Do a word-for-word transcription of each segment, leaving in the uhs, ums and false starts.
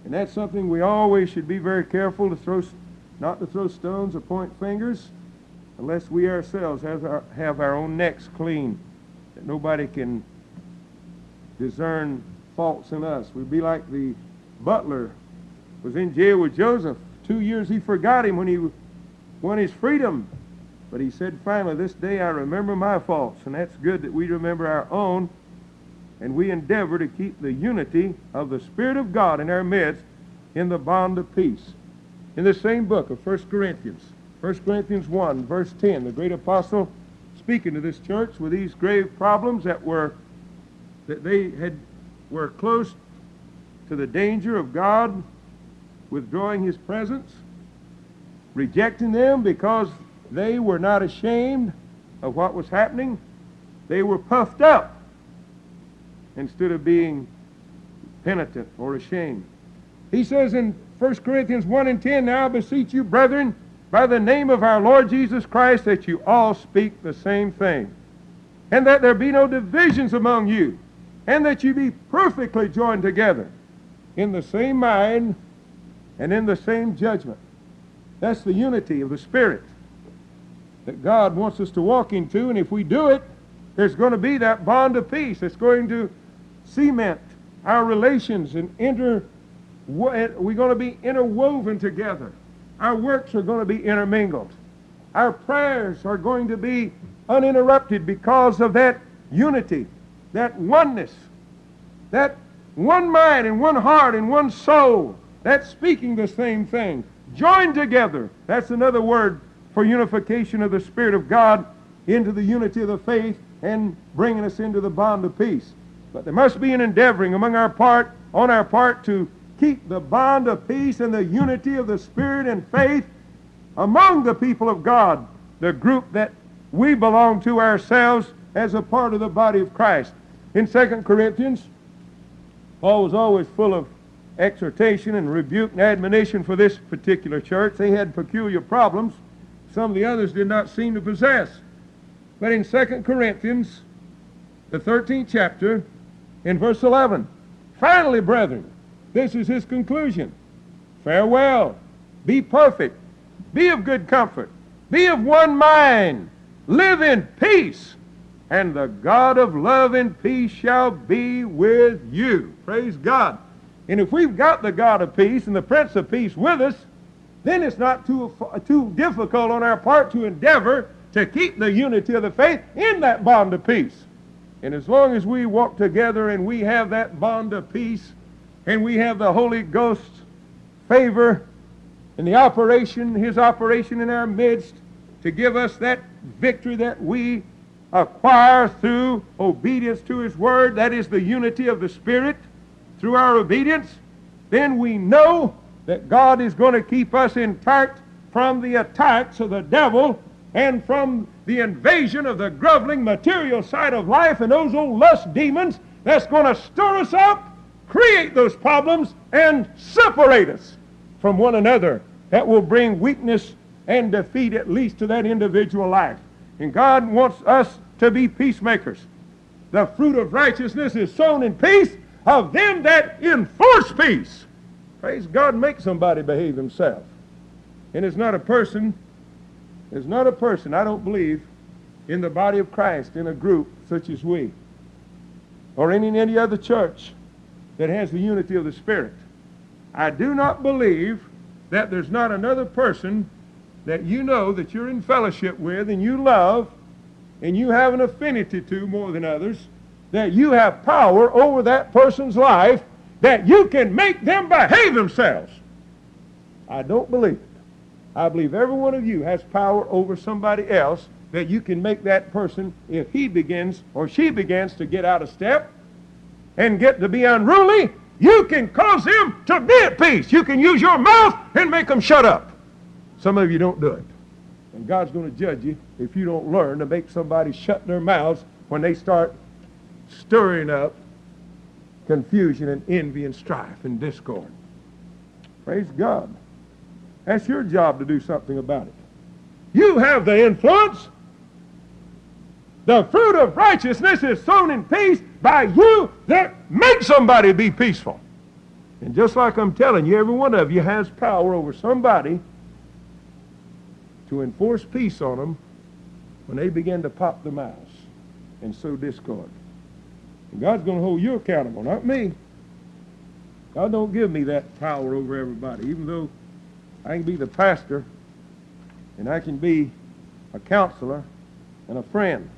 And that's something we always should be very careful to throw, not to throw stones or point fingers, unless we ourselves have our, have our own necks clean, that nobody can discern faults in us. We'd be like the butler was in jail with Joseph. Two years he forgot him when he won his freedom. But he said, finally, this day I remember my faults. And that's good that we remember our own, and we endeavor to keep the unity of the Spirit of God in our midst in the bond of peace. In the same book of First Corinthians, First Corinthians one, verse ten, the great apostle speaking to this church with these grave problems that were that they had were close to the danger of God withdrawing his presence, rejecting them because they were not ashamed of what was happening. They were puffed up instead of being penitent or ashamed. He says in First Corinthians one and ten, now I beseech you, brethren, by the name of our Lord Jesus Christ, that you all speak the same thing, and that there be no divisions among you, and that you be perfectly joined together in the same mind and in the same judgment. That's the unity of the Spirit that God wants us to walk into, and if we do it, there's going to be that bond of peace that's going to cement our relations and inter, we're going to be interwoven together. Our works are going to be intermingled. Our prayers are going to be uninterrupted because of that unity, that oneness, that one mind and one heart and one soul, that's speaking the same thing. Joined together. That's another word for unification of the Spirit of God into the unity of the faith and bringing us into the bond of peace. But there must be an endeavoring among our part, on our part, to keep the bond of peace and the unity of the Spirit and faith among the people of God, the group that we belong to ourselves as a part of the body of Christ. In Second Corinthians, Paul was always full of exhortation and rebuke and admonition for this particular church. They had peculiar problems some of the others did not seem to possess. But in Second Corinthians, the thirteenth chapter, in verse eleven, finally, brethren, this is his conclusion. Farewell. Be perfect. Be of good comfort. Be of one mind. Live in peace. And the God of love and peace shall be with you. Praise God. And if we've got the God of peace and the Prince of Peace with us, then it's not too, too difficult on our part to endeavor to keep the unity of the faith in that bond of peace. And as long as we walk together and we have that bond of peace, and we have the Holy Ghost's favor and the operation, his operation in our midst to give us that victory that we acquire through obedience to his word, that is the unity of the Spirit through our obedience, then we know that God is going to keep us intact from the attacks of the devil and from the invasion of the groveling material side of life and those old lust demons that's going to stir us up, create those problems, and separate us from one another. That will bring weakness and defeat at least to that individual life. And God wants us to be peacemakers. The fruit of righteousness is sown in peace of them that enforce peace. Praise God, make somebody behave himself. And it's not a person, it's not a person, I don't believe, in the body of Christ, in a group such as we, or in any other church that has the unity of the Spirit. I do not believe that there's not another person that you know that you're in fellowship with and you love and you have an affinity to more than others, that you have power over that person's life, that you can make them behave themselves. I don't believe it. I believe every one of you has power over somebody else, that you can make that person, if he begins or she begins to get out of step and get to be unruly, you can cause them to be at peace. You can use your mouth and make them shut up. Some of you don't do it. And God's going to judge you if you don't learn to make somebody shut their mouths when they start stirring up confusion and envy and strife and discord. Praise God. That's your job to do something about it. You have the influence. The fruit of righteousness is sown in peace by you that make somebody be peaceful. And just like I'm telling you, every one of you has power over somebody to enforce peace on them when they begin to pop their mouths and sow discord. And God's going to hold you accountable, not me. God don't give me that power over everybody, even though I can be the pastor and I can be a counselor and a friend.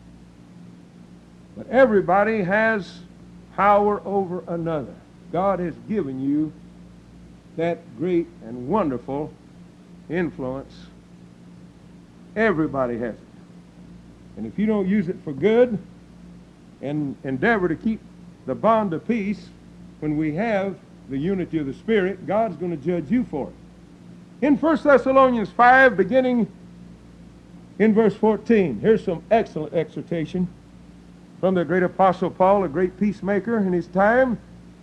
But everybody has power over another. God has given you that great and wonderful influence. Everybody has it. And if you don't use it for good and endeavor to keep the bond of peace when we have the unity of the Spirit, God's going to judge you for it. In First Thessalonians five, beginning in verse fourteen, here's some excellent exhortation from the great apostle Paul, a great peacemaker in his time.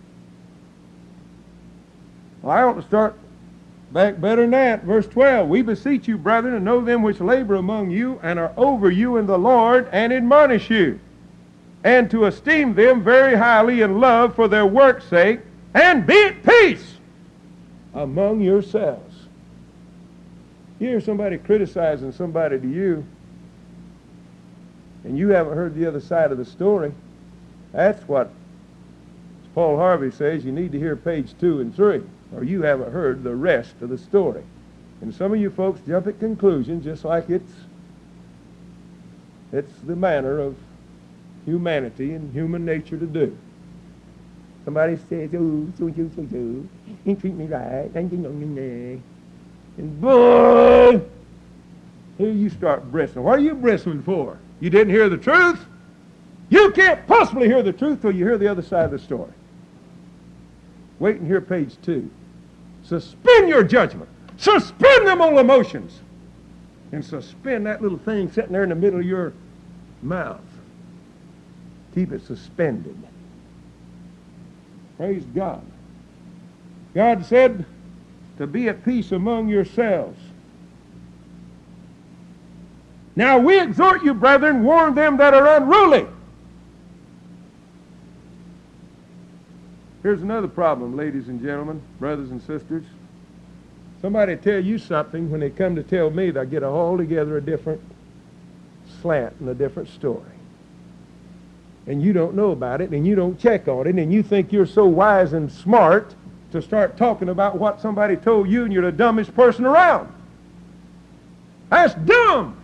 Well, I ought to start back better than that. Verse twelve, we beseech you, brethren, to know them which labor among you and are over you in the Lord, and admonish you, and to esteem them very highly in love for their work's sake, and be at peace among yourselves. You hear somebody criticizing somebody to you, and you haven't heard the other side of the story. That's what Paul Harvey says you need to hear page two and three, or you haven't heard the rest of the story. And some of you folks jump at conclusions just like it's it's the manner of humanity and human nature to do. Somebody says, oh, so, so, so, so, he treat me right, and boy, here you start bristling. What are you bristling for? You didn't hear the truth? You can't possibly hear the truth till you hear the other side of the story. Wait and hear page two. Suspend your judgment. Suspend them old emotions. And suspend that little thing sitting there in the middle of your mouth. Keep it suspended. Praise God. God said to be at peace among yourselves. Now we exhort you, brethren, warn them that are unruly. Here's another problem, ladies and gentlemen, brothers and sisters. Somebody tell you something, when they come to tell me, they'll get altogether a different slant and a different story. And you don't know about it, and you don't check on it, and you think you're so wise and smart to start talking about what somebody told you, and you're the dumbest person around. That's dumb.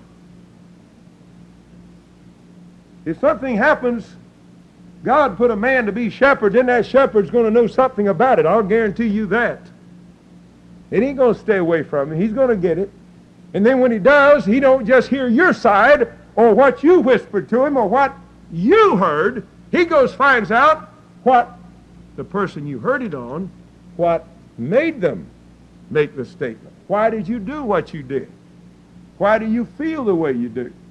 If something happens, God put a man to be shepherd, then that shepherd's going to know something about it. I'll guarantee you that. It ain't going to stay away from him. He's going to get it. And then when he does, he don't just hear your side or what you whispered to him or what you heard. He goes finds out what the person you heard it on, what made them make the statement. Why did you do what you did? Why do you feel the way you do?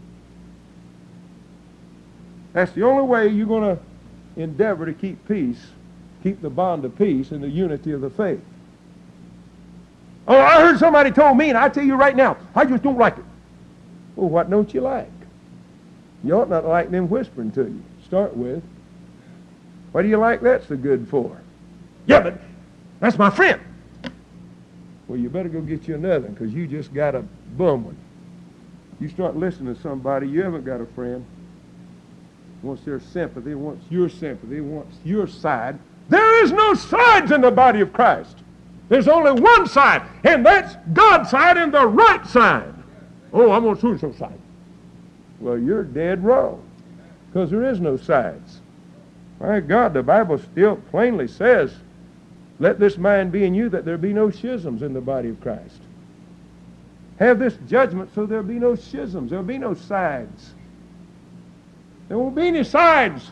That's the only way you're going to endeavor to keep peace, keep the bond of peace and the unity of the faith. Oh, I heard somebody told me, and I tell you right now, I just don't like it. Well, what don't you like? You ought not like them whispering to you. Start with. What do you like that so good for? Yeah, but that's my friend. Well, you better go get you another one, because you just got a bum one. You start listening to somebody, you haven't got a friend. Wants their sympathy, wants your sympathy, wants your side. There is no sides in the body of Christ. There's only one side, and that's God's side and the right side. Oh, I'm on so-and-so side. Well, you're dead wrong, because there is no sides. My God, the Bible still plainly says, let this mind be in you, that there be no schisms in the body of Christ. Have this judgment so there be no schisms, there'll be no sides. There won't be any sides.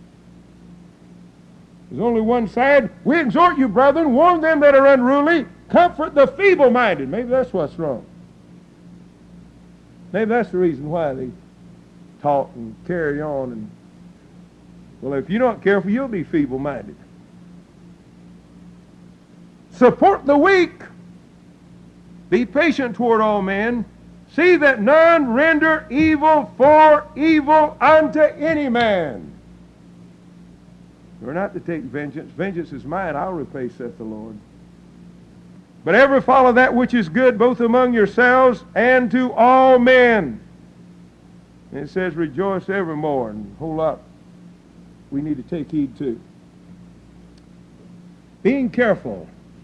There's only one side. We exhort you, brethren, warn them that are unruly, comfort the feeble-minded. Maybe that's what's wrong. Maybe that's the reason why they talk and carry on. And well, if you're not careful, you'll be feeble-minded. Support the weak. Be patient toward all men. See that none render evil for evil unto any man. We're not to take vengeance. Vengeance is mine, I'll repay, saith the Lord. But ever follow that which is good, both among yourselves and to all men. And it says, rejoice evermore, and a whole lot we need to take heed to. Being careful